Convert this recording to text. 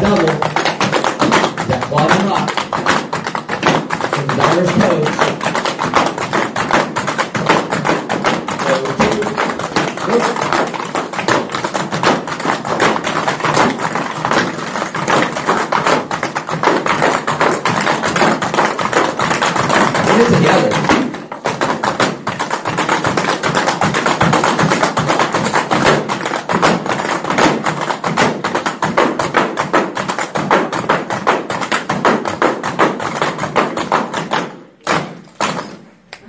double. That quad hop. From the diver's pose. Go, 2, go. Get it together.